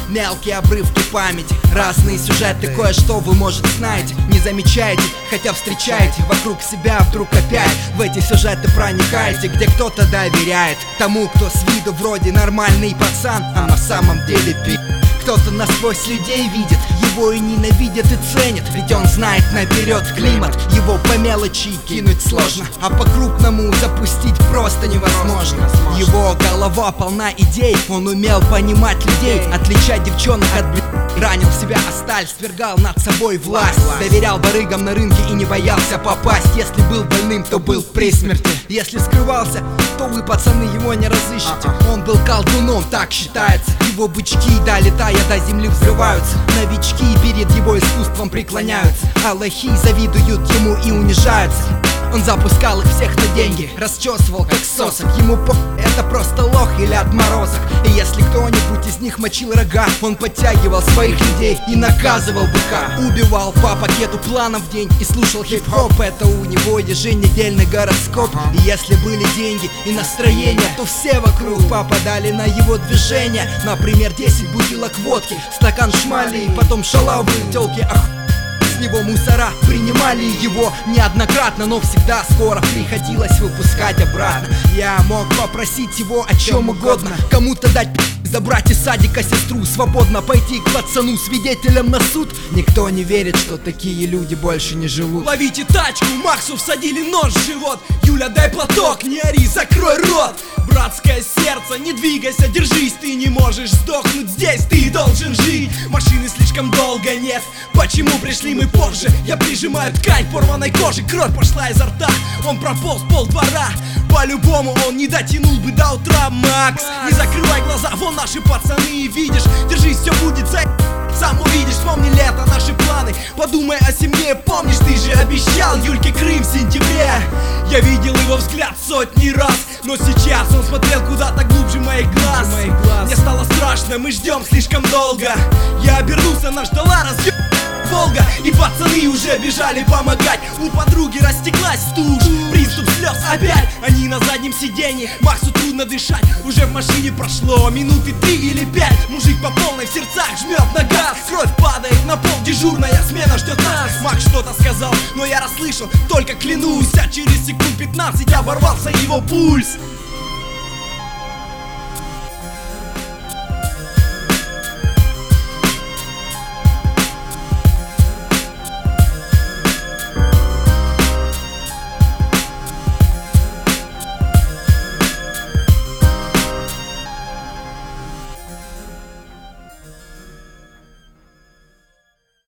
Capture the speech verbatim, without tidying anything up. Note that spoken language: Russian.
мелкие обрывки памяти, разные сюжеты, кое-что вы, может, знаете, не замечаете, хотя встречаете вокруг себя вдруг опять в эти сюжеты проникаете, где кто-то доверяет тому, кто с виду вроде нормальный пацан, а на самом деле пи***. Кто-то насквозь людей видит, его и ненавидят и ценят, ведь он знает наперед климат, его по мелочи кинуть сложно, а по-крупному запустить просто невозможно. Его голова полна идей, он умел понимать людей, отличать девчонок от б***. Ранил себя о сталь, свергал над собой власть, доверял барыгам на рынке и не боялся попасть. Если был больным, то был при смерти, если скрывался, то вы, пацаны, его не разыщете. Он был колдуном, так считается, его бычки, долетая до земли, взрываются. Новички перед его искусством преклоняются, а лохи завидуют ему и унижаются. Он запускал их всех на деньги, расчесывал как сосок. Ему по... это просто лох или отморозок. И если кто-нибудь из них мочил рога, он подтягивал своих людей и наказывал быка. Убивал по пакету планов в день и слушал хип-хоп. Это у него еженедельный гороскоп. И если были деньги и настроение, то все вокруг попадали на его движение. Например, десять бутылок водки, стакан шмали и потом шалавы, тёлки, ах. С него мусора принимали его неоднократно, но всегда скоро приходилось выпускать обратно. Я мог попросить его о чем угодно, кому-то дать п***, забрать из садика сестру, свободно пойти к пацану свидетелем на суд. Никто не верит, что такие люди больше не живут. Ловите тачку, Максу всадили нож в живот. Юля, дай платок, не ори, закрой рот. Братское сердце, не двигайся, держись. Ты не можешь сдохнуть здесь, ты должен жить. Машины слишком долго нет, почему пришли мы позже? Я прижимаю ткань порванной кожи, кровь пошла изо рта. Он прополз пол двора, по-любому он не дотянул бы до утра. Макс, не закрывай глаза, вон наши пацаны, видишь. Держись, все будет за... Сам увидишь, вспомни лето, наши планы. Подумай о семье, помнишь, ты же обещал Юльке Крым в сентябре. Я видел его взгляд сотни раз, но сейчас он смотрел куда-то глубже моих глаз. Мне стало страшно, мы ждем слишком долго. Я обернулся, нас ждала разъеб... Волга, и пацаны уже бежали помогать. У подруги растеклась тушь, приступ слез опять. Они на заднем сиденье, Максу трудно дышать. Уже в машине прошло минуты три или пять. Мужик по полной в сердцах жмет на газ. Кровь падает на пол, дежурная смена ждет нас. Макс что-то сказал, но я расслышал, только клянусь, а через секунд пятнадцать оборвался его пульс.